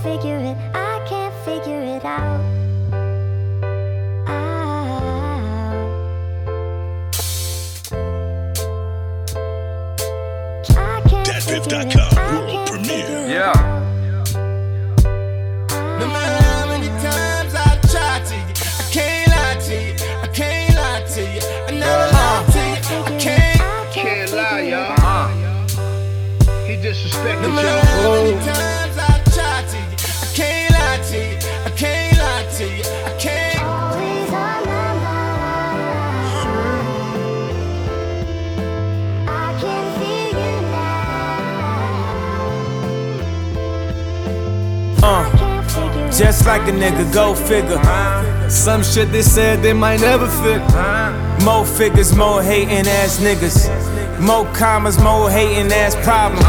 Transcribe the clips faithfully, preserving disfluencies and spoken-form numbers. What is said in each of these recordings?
figure it, I can't figure it out. Dat Piff dot com world premiere. Yeah. No matter how many times I try to you, I can't lie to you, I can't lie to you, I never lie to you, I can't, Can't lie, y'all. Uh. He disrespected no y'all. matter how many times I try to you, I can't lie to you, I can't lie to you, I can't. Always on my mind. I can feel you now. Uh, just like a nigga, go figure. Some shit they said they might never fit. More figures, more hating ass niggas. More commas, more hating ass problems.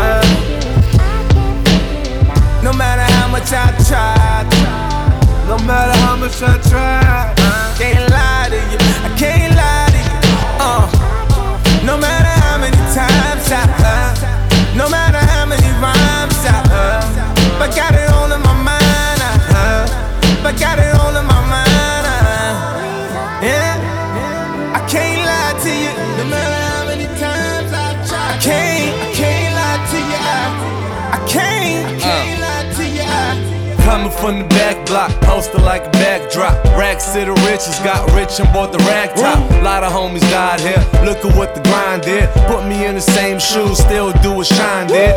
No matter how much I try, no matter how much I try, can't lie to you, I can't lie to you. Uh, no matter how many times I, uh, no matter how many rhymes I, uh, but got it all in my mind, uh, but got it all in my mind, uh, yeah. I can't lie to you, No matter how many times I try, I can't, I can't lie to you, I, I can't, I can't lie to you. I, Coming from the back block, poster like a backdrop. Racks to the riches, got rich and bought the rag top. Lot of homies died here, look at what the grind did. Put me in the same shoes, still do what Shine did.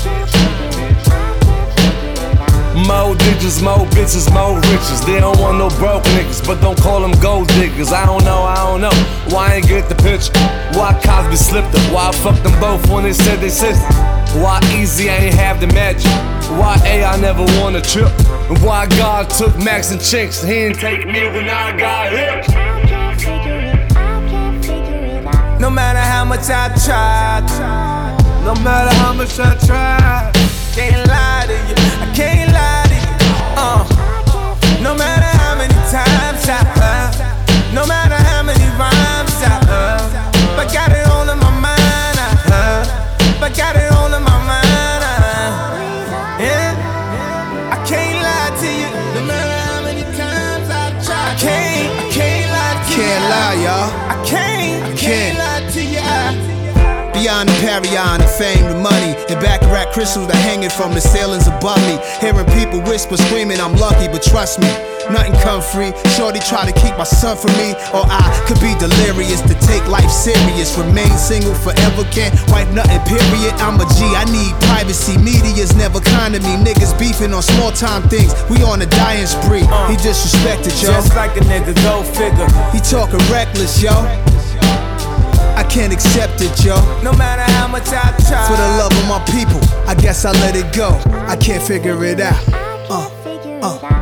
More digits, more bitches, more riches. They don't want no broke niggas, but don't call them gold diggers. I don't know, I don't know why I ain't get the picture. Why Cosby slipped up? Why I fucked them both when they said they sisters? Why Easy I ain't have the magic? Why A I never won a trip? And why God took Max and Chinks? He didn't take me when I got hit. I can't figure it, I can't figure it out. No matter how much I tried, no matter how much I tried, can't lie to you, I can't lie to you. Uh, no matter how many times I, uh, no matter how many rhymes I, uh, but got it all in my mind, uh, but got it all in my mind, uh, yeah. I can't lie to you, no matter how many times I try, I can't, I can't lie to you. Can't lie, y'all. I can't, I can't lie to you. I, Beyond the Parion, the fame, the money, and Baccarat crystals that hanging from the ceilings above me. Hearing people whisper, screaming, I'm lucky, but trust me, nothing come free. Shorty try to keep my son from me, or I could be delirious to take life serious. Remain single forever, can't wipe nothing, period. I'm a G, I need privacy. Media's never kind to me. Niggas beefing on small time things. We on a dying spree. He disrespected, yo. just like a nigga, go figure. He talking reckless, yo. I can't accept it, yo. No matter how much I try, For the love of my people, I guess I let it go. I can't figure it out. I can't figure it out.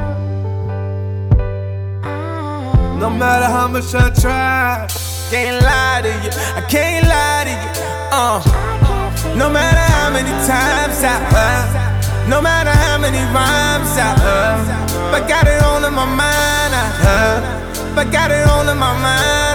no matter how much I try, can't lie to you, I can't lie to you. Uh, no matter how many times I, uh, no matter how many rhymes I, uh, but got it all in my mind, uh, but got it all in my mind.